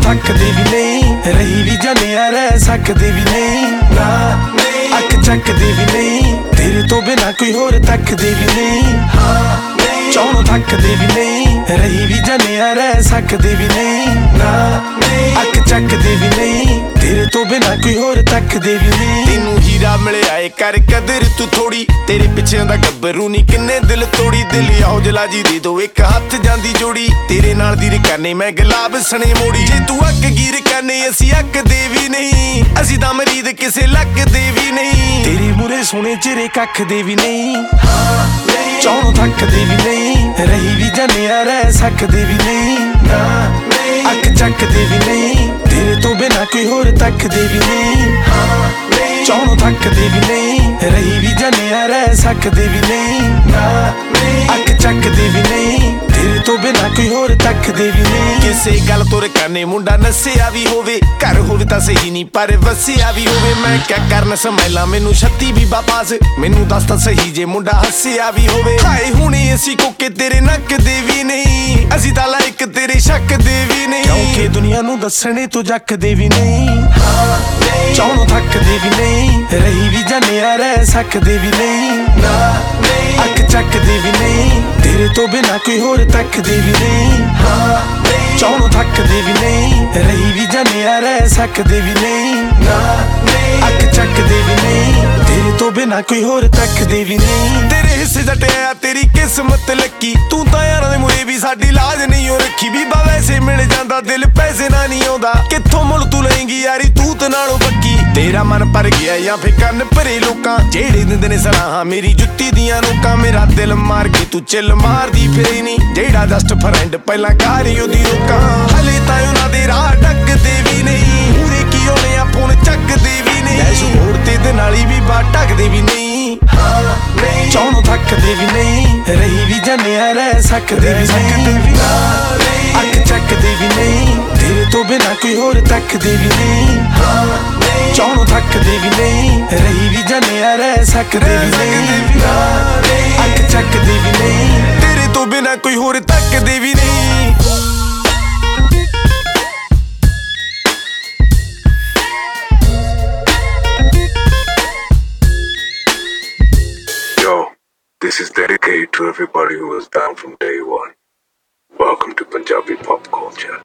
ਥੱਕਦੇ ਵੀ ਨਹੀਂ, ਰਹੀ ਵੀ ਜਾਂਦੇ ਆ ਰਹਿ ਸਕਦੇ ਵੀ ਨਹੀਂ, ਨਾ ਅੱਖ ਚੱਕਦੇ ਵੀ ਨਹੀਂ, ਤੇਰੇ ਤੋਂ ਬਿਨਾ ਕੋਈ ਹੋਰ ਤੱਕਦੇ ਵੀ ਨਹੀਂ, ਚੌਣ ਥੱਕਦੇ ਵੀ ਨਹੀਂ, ਰਹੀ ਵੀ ਜਾਂਦੇ ਆ ਰਹਿ ਸਕਦੇ ਵੀ ਨਹੀਂ, ਨਾ ਅੱਖ ਚੱਕਦੇ ਵੀ ਨਹੀਂ, ਤੇਰੇ ਤੋਂ ਬਿਨਾ ਕੋਈ ਹੋਰ ਤੱਕਦੇ ਵੀ ਨਹੀਂ। ਤੈਨੂੰ ਹੀਰਾ ਮਿਲਿਆ ਏ ਕਰ ਕਦਰ ਤੂੰ ਥੋੜੀ, ਤੇਰੇ ਪਿੱਛੇ ਦਾ ਗੱਭਰੂ ਨੀ ਕਿੰਨੇ ਦਿਲ ਤੋੜੀ, ਦਿਲ ਆਓ ਜਲਾ ਜੀ ਦੇ ਦੋ ਇੱਕ ਹੱਥ ਜਾਂਦੀ ਜੋੜੀ, ਤੇਰੇ ਨਾਲ ਦੀ ਰਕਾਨੇ ਮੈਂ ਗੁਲਾਬ ਸਣੇ ਮੋੜੀ, ਜੇ ਤੂੰ ਅੱਕ ਗੀਰ ਕਰਨੇ ਅਸੀਂ ਅੱਕਦੇ ਵੀ ਨਹੀਂ, ਅਸੀਂ ਤਾਂ ਮਰੀਦ ਕਿਸੇ ਲੱਕਦੇ ਵੀ ਨਹੀਂ, ਤੇਰੇ ਮੂਰੇ ਸੋਹਣੇ ਚਿਹਰੇ ਕੱਖਦੇ ਵੀ ਨਹੀਂ, ਚੌਣ ਥੱਕਦੇ ਵੀ ਨਹੀਂ, ਰਹੀ ਵੀ ਜਾਂਦੇ ਆ ਰਹਿ ਸਕਦੇ ਵੀ ਨਹੀਂ, ਨਾ ਅੱਖ ਚੱਕਦੇ ਵੀ ਨਹੀਂ, ਤੇਰੇ ਤੋਂ ਬਿਨਾ ਕੋਈ ਹੋਰ ਤੱਕਦੇ ਵੀ ਨਹੀਂ, ਚੌਣ ਥੱਕਦੇ ਵੀ ਨਹੀਂ, ਰਹੀ ਵੀ ਜਾਂਦੇ ਆ ਰਹਿ ਸਕਦੇ ਵੀ ਨਹੀਂ, ਨਾ ਅੱਖ ਚੱਕਦੇ ਵੀ ਨਹੀਂ, ਤੇਰੇ ਤੋਂ ਬਿਨਾ ਕੋਈ ਹੋਰ ਤੱਕਦੇ ਵੀ ਨਹੀਂ। ਕਿਸੇ ਗੱਲ ਤੋਂ ਰਕਾਨੇ ਮੁੰਡਾ ਨਸਿਆ ਵੀ ਹੋਵੇ, ਘਰ ਹੋਵੇ ਤਾਂ ਸਹੀ ਨਹੀਂ ਪਰ ਵਸਿਆ ਵੀ ਹੋਵੇ, ਮੈਂ ਕਿਆ ਕਰਨ ਸਮੈਲਾ ਮੈਨੂੰ ਛੱਤੀ ਵੀ ਬਾਪਾਸ, ਮੈਨੂੰ ਦੱਸ ਤਾਂ ਸਹੀ ਜੇ ਮੁੰਡਾ ਹੱਸਿਆ ਵੀ ਹੋਵੇ, ਹਾਏ ਹੁਣੇ ਅਸੀਂ ਕੋਕੇ ਤੇਰੇ ਨੱਕਦੇ ਵੀ ਨਹੀਂ, ਅਸੀਂ ਤਾਂ ਲਾਇਕ ਤੇਰੇ ਸ਼ੱਕ ਦੇ ਵੀ ਨਹੀਂ, ਕਿਉਂਕਿ ਦੁਨੀਆ ਨੂੰ ਦੱਸਣੇ ਤੋਂ ਜੱਕਦੇ ਵੀ ਨਹੀਂ, ਚੌਣ ਥੱਕਦੇ ਵੀ ਨਹੀਂ, ਰਹੀ ਵੀ ਜਾਂਦੇ ਆ ਰਹਿ ਸਕਦੇ ਵੀ ਨਹੀਂ, ਨਾ ਅੱਖ ਚੱਕਦੇ ਵੀ ਨਹੀਂ, ਤੇਰੇ ਤੋਂ ਬਿਨਾ ਕੋਈ ਹੋਰ ਤੱਕਦੇ ਵੀ ਨਹੀਂ, ਚੌਣ ਥੱਕਦੇ ਵੀ ਨਹੀਂ, ਰਹੀ ਵੀ ਜਾਂਦੇ ਆ ਰਹਿ ਸਕਦੇ ਵੀ ਨਹੀਂ, ਨਾ ਅੱਖ ਚੱਕਦੇ ਵੀ ਨਹੀਂ, ਤੇਰੇ ਤੋਂ ਬਿਨਾ ਕੋਈ ਹੋਰ ਤੱਕਦੇ ਵੀ ਨਹੀਂ। ਤੇਰੇ ਹਿੱਸੇ ਜਟਿਆ ਤੇਰੀ ਕਿਸਮਤ ਲੱਕੀ, ਤੂੰ ਤਾਂ ਯਾਰਾਂ ਦੇ ਮੂਰੇ ਵੀ ਸਾਡੀ ਲਾਜ ਨਹੀਂ ਓ ਰੱਖੀ, ਬੀਬਾ ਵੈਸੇ ਮਿਲ ਜਾਂਦਾ ਦਿਲ ਪੈਸੇ ਨਾਲ ਨਹੀਂ ਆਉਂਦਾ, ਕਿੱਥੋਂ ਮੁੱਲ ਤੂੰ ਲਏਂਗੀ ਯਾਰੀ ਤੂੰ ਤੇ ਨਾਲੋਂ ਬੱਕੀ, ਤੇਰਾ ਮਨ ਭਰ ਗਿਆ ਜਾਂ ਫੇ ਕੰਨ ਭਰੇ ਲੋਕਾਂ, ਜਿਹੜੇ ਦਿੰਦੇ ਨੇ ਸਲਾਹਾਂ ਮੇਰੀ ਜੁੱਤੀ ਦੀਆਂ ਨੋਕਾਂ, ਮੇਰਾ ਦਿਲ ਮਾਰ ਕੇ ਤੂੰ ਚਿੱਲ ਮਾਰਦੀ ਫਿਰੇ ਨਹੀਂ, ਜਿਹੜਾ ਜਸਟ ਫਰੈਂਡ ਪਹਿਲਾਂ ਗਾਰੀ ਉਹਦੀ ਰੋਕਾਂ, ਹਲੇ ਤਾਂ ਉਹਨਾਂ ਦੇ ਰਾਹ ਡੱਕਦੇ ਵੀ ਨਹੀਂ, ਪੂਰੇ ਕੀ ਹੋਣੇ ਆ ਫੋਨ ਚੱਕਦੇ ਵੀ ਨਹੀਂ, ਐਸ਼ ਹੋਰ ਤੇ ਨਾਲੀ ਵੀ ਬਾਹ ਢੱਕਦੇ ਵੀ ਨਹੀਂ, ਚੌਣ ਥੱਕਦੇ ਵੀ ਨਹੀਂ, ਰਹੀ ਵੀ ਜਾਂਦੇ ਆ ਰਹਿ ਸਕਦੇ ਵੀ ਨਹੀਂ, ਅੱਖ ਚੱਕਦੇ ਵੀ ਨਹੀਂ, ਤੇਰੇ ਤੋਂ ਬਿਨਾ ਕੋਈ ਹੋਰ ਤੱਕਦੇ ਵੀ ਨਹੀਂ, ਚੌਣ ਥੱਕਦੇ ਵੀ ਨਹੀਂ, ਰਹੀ ਵੀ ਜਾਂਦੇ ਆ ਰਹਿ ਸਕਦੇ ਵੀ ਨਹੀਂ, ਅੱਖ ਚੱਕਦੇ ਵੀ ਨਹੀਂ, ਤੇਰੇ ਤੋਂ ਬਿਨਾ ਕੋਈ ਹੋਰ ਤੱਕਦੇ ਵੀ ਨਹੀਂ। Yo, this is dedicated to everybody who was down from day one. Welcome to Punjabi pop culture.